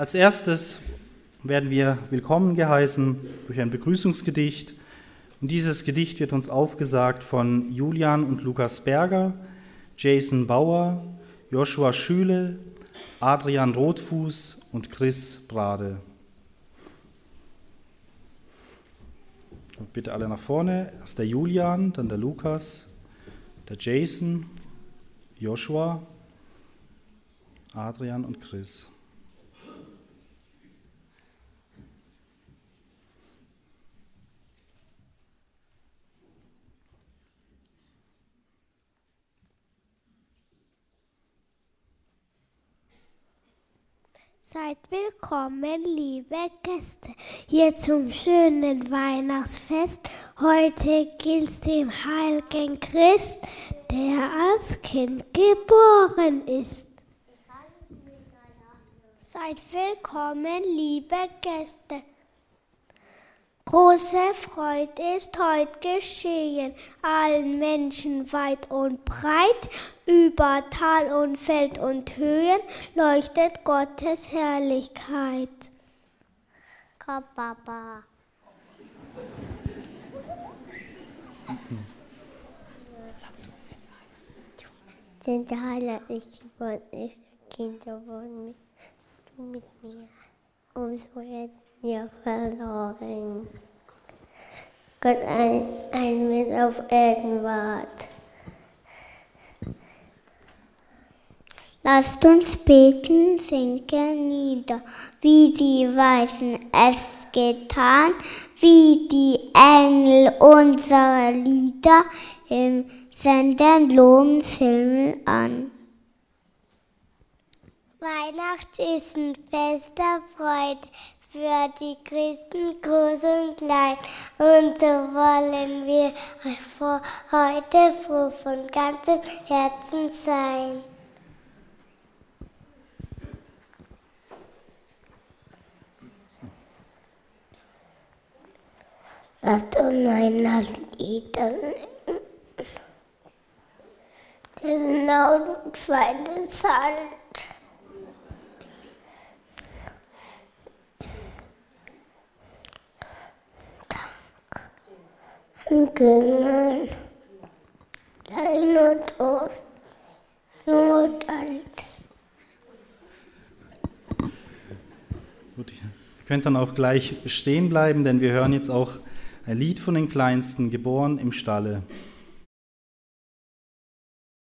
Als erstes werden wir willkommen geheißen durch ein Begrüßungsgedicht. Und dieses Gedicht wird uns aufgesagt von Julian und Lukas Berger, Jason Bauer, Joshua Schüle, Adrian Rotfuß und Chris Brade. Und bitte alle nach vorne. Erst der Julian, dann der Lukas, der Jason, Joshua, Adrian und Chris. Seid willkommen, liebe Gäste, hier zum schönen Weihnachtsfest. Heute gilt dem heiligen Christ, der als Kind geboren ist. Seid willkommen, liebe Gäste. Große Freude ist heute geschehen, allen Menschen weit und breit, über Tal und Feld und Höhen leuchtet Gottes Herrlichkeit. Komm, Papa. Sind der Heiland nicht geboren ist, Kinder wurden mit mir, so hätten wir verloren. Gott ein Mensch auf Erden ward. Lasst uns beten, sinken nieder, wie die Weisen es getan, wie die Engel unsere Lieder im Senden lobens Himmel an. Weihnacht ist ein Fest der Freude für die Christen groß und klein. Und so wollen wir heute froh von ganzem Herzen sein. Lasst uns Weihnachtslieder singen, den laut und feinen Sand. Dank, klein und groß, jung und alt. Gut, ihr könnt dann auch gleich stehen bleiben, denn wir hören jetzt auch ein Lied von den Kleinsten, geboren im Stalle.